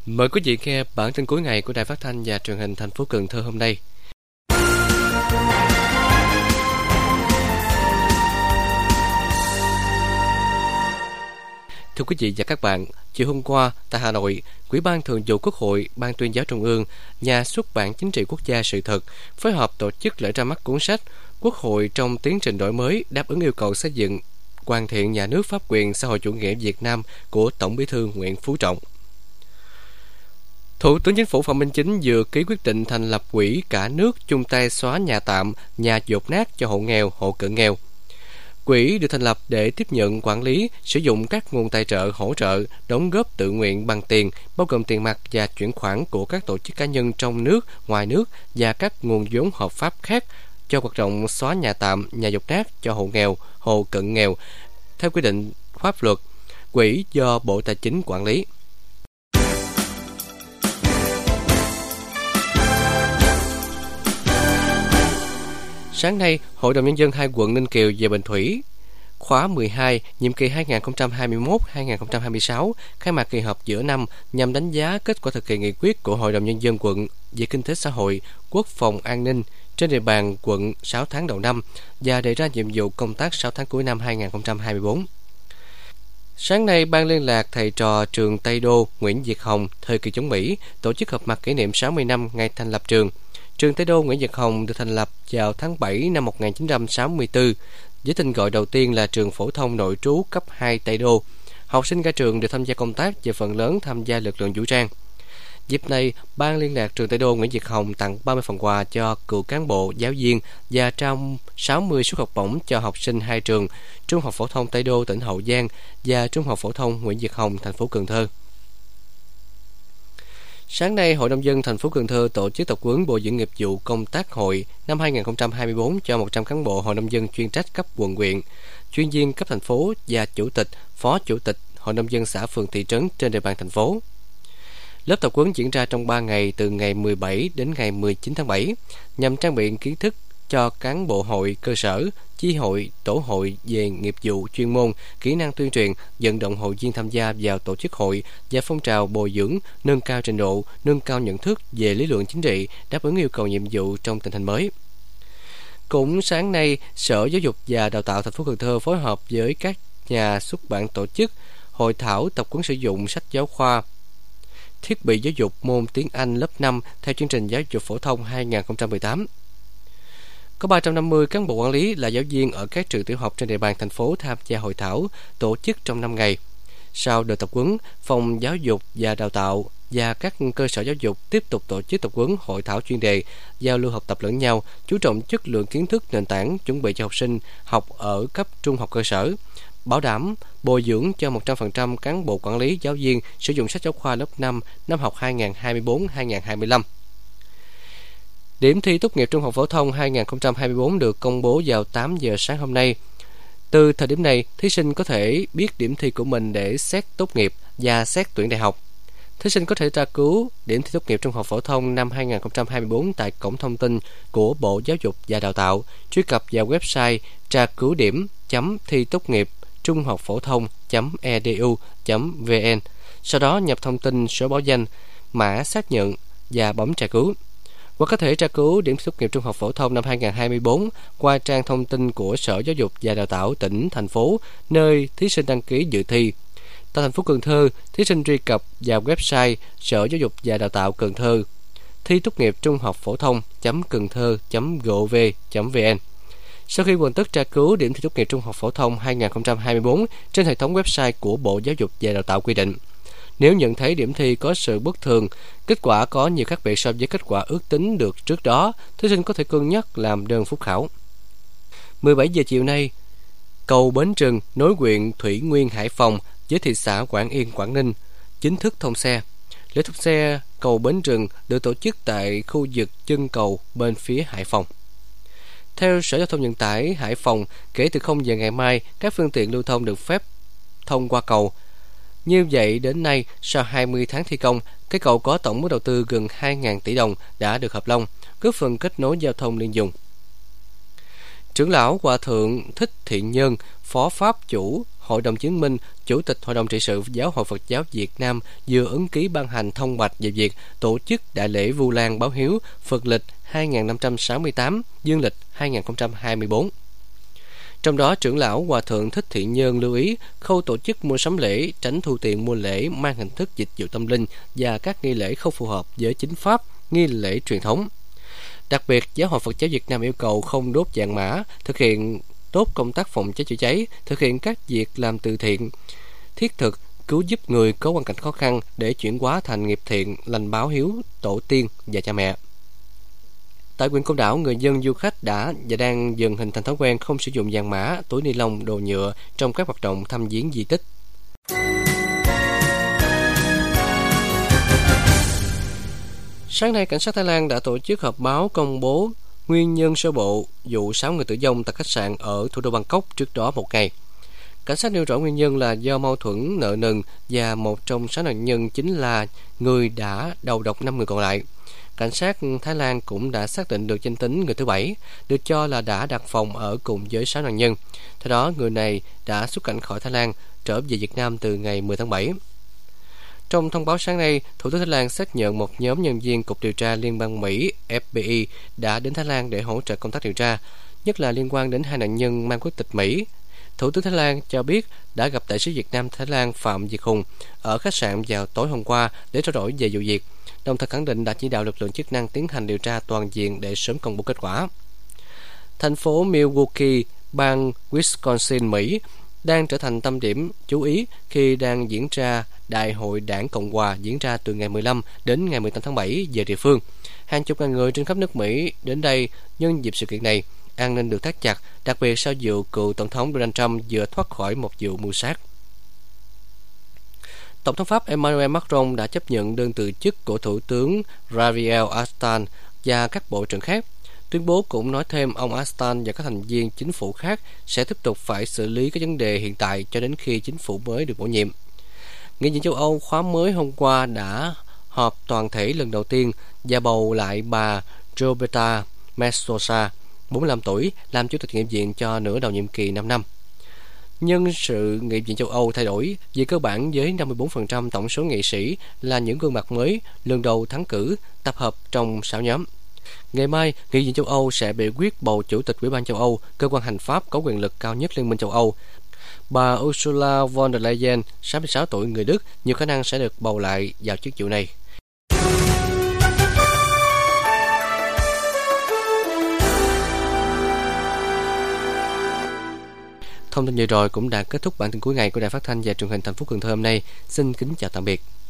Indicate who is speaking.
Speaker 1: Mời quý vị nghe bản tin cuối ngày của Đài Phát thanh và Truyền hình thành phố Cần Thơ hôm nay. Thưa quý vị và các bạn, chiều hôm qua tại Hà Nội, Ủy ban Thường vụ Quốc hội, Ban Tuyên giáo Trung ương, Nhà xuất bản Chính trị Quốc gia Sự thật phối hợp tổ chức lễ ra mắt cuốn sách Quốc hội trong tiến trình đổi mới đáp ứng yêu cầu xây dựng hoàn thiện nhà nước pháp quyền xã hội chủ nghĩa Việt Nam của Tổng Bí thư Nguyễn Phú Trọng. Thủ tướng Chính phủ Phạm Minh Chính vừa ký quyết định thành lập quỹ cả nước chung tay xóa nhà tạm, nhà dột nát cho hộ nghèo, hộ cận nghèo. Quỹ được thành lập để tiếp nhận, quản lý, sử dụng các nguồn tài trợ, hỗ trợ, đóng góp tự nguyện bằng tiền, bao gồm tiền mặt và chuyển khoản của các tổ chức cá nhân trong nước, ngoài nước và các nguồn vốn hợp pháp khác cho hoạt động xóa nhà tạm, nhà dột nát cho hộ nghèo, hộ cận nghèo theo quy định pháp luật. Quỹ do Bộ Tài chính quản lý. Sáng nay, Hội đồng Nhân dân hai quận Ninh Kiều và Bình Thủy khóa 12, nhiệm kỳ 2021-2026, khai mạc kỳ họp giữa năm nhằm đánh giá kết quả thực hiện nghị quyết của Hội đồng Nhân dân quận về kinh tế xã hội, quốc phòng an ninh trên địa bàn quận 6 tháng đầu năm và đề ra nhiệm vụ công tác 6 tháng cuối năm 2024. Sáng nay, Ban liên lạc thầy trò trường Tây Đô Nguyễn Việt Hồng thời kỳ chống Mỹ tổ chức họp mặt kỷ niệm 60 năm ngày thành lập trường. Trường Tây Đô Nguyễn Việt Hồng được thành lập vào tháng 7 năm 1964, với tên gọi đầu tiên là Trường Phổ thông Nội trú cấp 2 Tây Đô. Học sinh ra trường đều tham gia công tác và phần lớn tham gia lực lượng vũ trang. Dịp này, Ban liên lạc trường Tây Đô Nguyễn Việt Hồng tặng 30 phần quà cho cựu cán bộ, giáo viên và trao 60 suất học bổng cho học sinh hai trường, Trung học phổ thông Tây Đô tỉnh Hậu Giang và Trung học phổ thông Nguyễn Việt Hồng thành phố Cần Thơ. Sáng nay, Hội đồng dân thành phố Cần Thơ tổ chức tập huấn bồi dưỡng nghiệp vụ công tác hội năm 2024 cho 100 cán bộ Hội đồng dân chuyên trách cấp quận huyện, chuyên viên cấp thành phố và chủ tịch, phó chủ tịch Hội đồng dân xã phường thị trấn trên địa bàn thành phố. Lớp tập huấn diễn ra trong 3 ngày từ ngày 17 đến ngày 19 tháng 7 nhằm trang bị kiến thức cho cán bộ hội cơ sở, chi hội, tổ hội về nghiệp vụ chuyên môn, kỹ năng tuyên truyền, vận động hội viên tham gia vào tổ chức hội và phong trào bồi dưỡng, nâng cao trình độ, nâng cao nhận thức về lý luận chính trị, đáp ứng yêu cầu nhiệm vụ trong tình hình mới. Cũng sáng nay, Sở Giáo dục và Đào tạo thành phố Cần Thơ phối hợp với các nhà xuất bản tổ chức hội thảo tập huấn sử dụng sách giáo khoa, thiết bị giáo dục môn tiếng Anh lớp 5 theo chương trình giáo dục phổ thông 2018. Có 350 cán bộ quản lý là giáo viên ở các trường tiểu học trên địa bàn thành phố tham gia hội thảo tổ chức trong 5 ngày. Sau đợt tập huấn, Phòng Giáo dục và Đào tạo và các cơ sở giáo dục tiếp tục tổ chức tập huấn hội thảo chuyên đề, giao lưu học tập lẫn nhau, chú trọng chất lượng kiến thức nền tảng chuẩn bị cho học sinh học ở cấp trung học cơ sở, bảo đảm bồi dưỡng cho 100% cán bộ quản lý giáo viên sử dụng sách giáo khoa lớp 5 năm học 2024-2025. Điểm thi tốt nghiệp trung học phổ thông 2024 được công bố vào 8 giờ sáng hôm nay. Từ thời điểm này, thí sinh có thể biết điểm thi của mình để xét tốt nghiệp và xét tuyển đại học. Thí sinh có thể tra cứu điểm thi tốt nghiệp trung học phổ thông năm 2024 tại cổng thông tin của Bộ Giáo dục và Đào tạo, truy cập vào website tra cứu điểm.thi tốt nghiệp trung học phổ thông.edu.vn, sau đó nhập thông tin số báo danh, mã xác nhận và bấm tra cứu. Hoặc có thể tra cứu điểm thi tốt nghiệp trung học phổ thông năm 2024 qua trang thông tin của Sở Giáo dục và Đào tạo tỉnh, thành phố, nơi thí sinh đăng ký dự thi. Tại thành phố Cần Thơ, thí sinh truy cập vào website Sở Giáo dục và Đào tạo Cần Thơ, thi tốt nghiệp trung học phổ thông.cầntthơ.gov.vn. Sau khi hoàn tất tra cứu điểm thi tốt nghiệp trung học phổ thông 2024 trên hệ thống website của Bộ Giáo dục và Đào tạo quy định, nếu nhận thấy điểm thi có sự bất thường, kết quả có nhiều khác biệt so với kết quả ước tính được trước đó, thí sinh có thể cân nhắc làm đơn phúc khảo. 17 giờ chiều nay, cầu Bến Trừng nối huyện Thủy Nguyên Hải Phòng với thị xã Quảng Yên Quảng Ninh chính thức thông xe. Lễ thông xe cầu Bến Trừng được tổ chức tại khu vực chân cầu bên phía Hải Phòng. Theo Sở Giao thông Vận tải Hải Phòng, kể từ 0 giờ ngày mai, các phương tiện lưu thông được phép thông qua cầu. Như vậy, đến nay, sau 20 tháng thi công, cây cầu có tổng mức đầu tư gần 2.000 tỷ đồng đã được hợp long, góp phần kết nối giao thông liên vùng. Trưởng lão Hòa thượng Thích Thiện Nhân, Phó Pháp chủ Hội đồng Chứng minh, Chủ tịch Hội đồng trị sự Giáo hội Phật giáo Việt Nam vừa ứng ký ban hành thông bạch về việc tổ chức đại lễ Vu Lan báo hiếu Phật lịch 2568, dương lịch 2024. Trong đó, trưởng lão Hòa thượng Thích Thiện Nhân lưu ý khâu tổ chức mua sắm lễ, tránh thu tiền mua lễ mang hình thức dịch vụ tâm linh và các nghi lễ không phù hợp với chính pháp, nghi lễ truyền thống. Đặc biệt, Giáo hội Phật giáo Việt Nam yêu cầu không đốt vàng mã, thực hiện tốt công tác phòng cháy chữa cháy, thực hiện các việc làm từ thiện, thiết thực, cứu giúp người có hoàn cảnh khó khăn để chuyển hóa thành nghiệp thiện, lành báo hiếu tổ tiên và cha mẹ. Tại huyện Côn Đảo, người dân du khách đã và đang dần hình thành thói quen không sử dụng vàng mã, túi ni lông, đồ nhựa trong các hoạt động thăm viếng di tích. Sáng nay, cảnh sát Thái Lan đã tổ chức họp báo công bố nguyên nhân sơ bộ vụ 6 người tử vong tại khách sạn ở thủ đô Bangkok trước đó một ngày. Cảnh sát nêu rõ nguyên nhân là do mâu thuẫn nợ nần và một trong 6 nạn nhân chính là người đã đầu độc 5 người còn lại. Cảnh sát Thái Lan cũng đã xác định được danh tính người thứ 7, được cho là đã đặt phòng ở cùng với 6 nạn nhân. Theo đó, người này đã xuất cảnh khỏi Thái Lan, trở về Việt Nam từ ngày 10 tháng 7. Trong thông báo sáng nay, Thủ tướng Thái Lan xác nhận một nhóm nhân viên Cục Điều tra Liên bang Mỹ FBI đã đến Thái Lan để hỗ trợ công tác điều tra, nhất là liên quan đến 2 nạn nhân mang quốc tịch Mỹ. Thủ tướng Thái Lan cho biết đã gặp đại sứ Việt Nam Thái Lan Phạm Việt Hùng ở khách sạn vào tối hôm qua để trao đổi về vụ việc, đồng thời khẳng định đã chỉ đạo lực lượng chức năng tiến hành điều tra toàn diện để sớm công bố kết quả. Thành phố Milwaukee, bang Wisconsin, Mỹ đang trở thành tâm điểm chú ý khi đang diễn ra Đại hội Đảng Cộng hòa diễn ra từ ngày 15 đến ngày 18 tháng 7 giờ địa phương. Hàng chục ngàn người trên khắp nước Mỹ đến đây nhân dịp sự kiện này. An ninh được thắt chặt, đặc biệt sau vụ cựu Tổng thống Donald Trump vừa thoát khỏi một vụ mưu sát. Tổng thống Pháp Emmanuel Macron đã chấp nhận đơn từ chức của Thủ tướng Gabriel Attal và các bộ trưởng khác. Tuyên bố cũng nói thêm ông Attal và các thành viên chính phủ khác sẽ tiếp tục phải xử lý các vấn đề hiện tại cho đến khi chính phủ mới được bổ nhiệm. Nghị viện châu Âu khóa mới hôm qua đã họp toàn thể lần đầu tiên và bầu lại bà Roberta Metsola, 45 tuổi, làm chủ tịch nghị viện cho nửa đầu nhiệm kỳ 5 năm. Nhân sự nghị viện châu Âu thay đổi, về cơ bản với 54% tổng số nghị sĩ là những gương mặt mới, lần đầu thắng cử, tập hợp trong 6 nhóm. Ngày mai, Nghị viện châu Âu sẽ biểu quyết bầu Chủ tịch Ủy ban châu Âu, cơ quan hành pháp có quyền lực cao nhất Liên minh châu Âu. Bà Ursula von der Leyen, 66 tuổi, người Đức, nhiều khả năng sẽ được bầu lại vào chức vụ này. Thông tin vừa rồi cũng đã kết thúc bản tin cuối ngày của Đài Phát thanh và Truyền hình thành phố Cần Thơ hôm nay. Xin kính chào tạm biệt.